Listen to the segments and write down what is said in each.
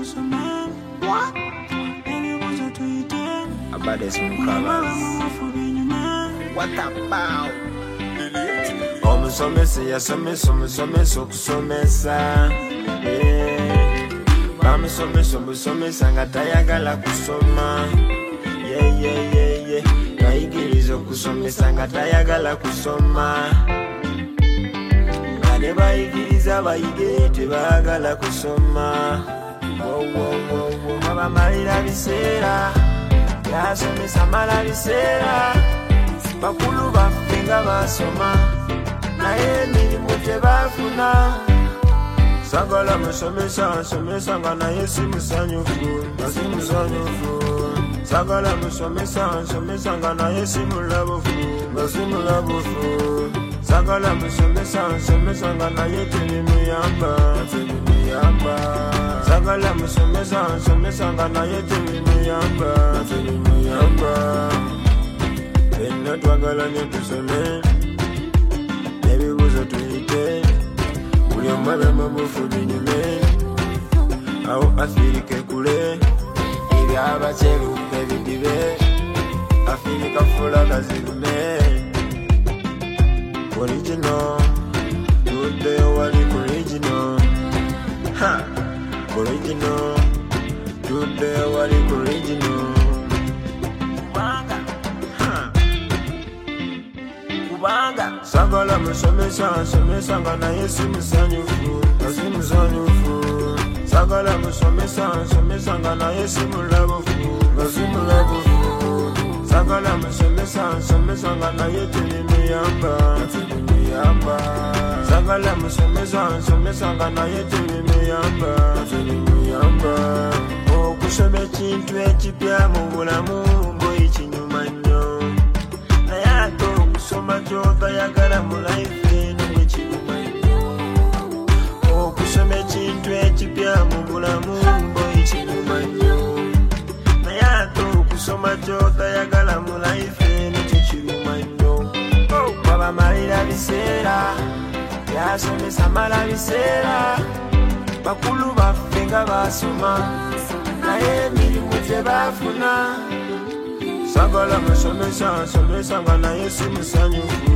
What? About this colors. What about? Omusomesa yasomesa omusomesa okusomesa. Bamusomesa omusomesa nga tayagala kusoma. Bayigiriza okusomesa nga tayagala kusoma. Nga ne bayigiriza bayige tebaagala kusoma. Abamalira biseera yasomesa mala biseera. Bakulu baffe nga basoma naye emirimu tebafuna. Sagala musomesa nsomesa nga naye si musanyufu. Sagala musomesa nsomesa nga naye si mulabufu. Sagala musomesa nsomesa nga naye tebimuyamba. Sagala musomesa nsomesa nga naye tebimuyamba. Fenna twagala nnyo tusome n'ebibuuzo tuyite. Buli omu abeemu obufu binyume. Awo Afirika ekule ebyabakyeruppe bidibe. Afirika fula gazirume. Original tudde wali ku original. Original tudde wali ku original. Sagala musomesa nsomesa nga naye si musanyufu. Sagala musomesa nsomesa nga naye si mulabufu. Sagala musomesa nsomesa nga naye tebimuyamba. Sagala musomesa nsomesa nga naye tebimuyamba. Okusoma ekintu ekipya mu bulamu mboyi kinyuma nnyo. Naye ate okusoma ky'otayagala mu life eno bwe kiruma nnyo. Okusoma ekintu ekipya mu bulamu mboyi kinyuma nnyo. Naye ate okusoma ky'otayagala mu life eno tekiruma nnyo. Babamalira biseera yasomesa mala biseera. Bakulu baffe nga basoma naye emirimu tebafuna. Sagala musomesa nsomesa nga naye si musanyufu.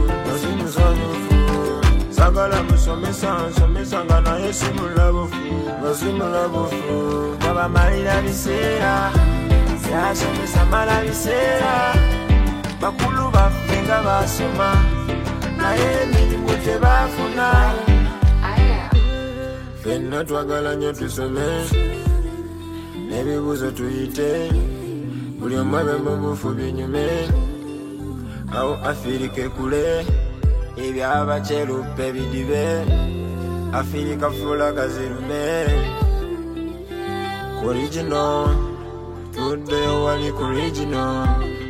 Sagala musomesa nsomesa nga naye si mulabufu. Babamalira biseera yasomesa mala biseera. Bakulu baffe nga basoma naye emirimu tebafuna. Fenna twagala nnyo tusome n'ebibuuzo tuyite. Buli omu abeemu obufu binyume. Awo Afirika ekule ebyabakyeruppe bidibe. Afirika fula gazirume. Original tudde wali ku original.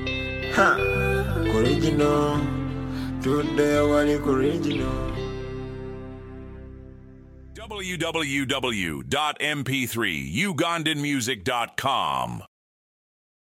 Original tudde wali ku original. www.mp3ugandanmusic.com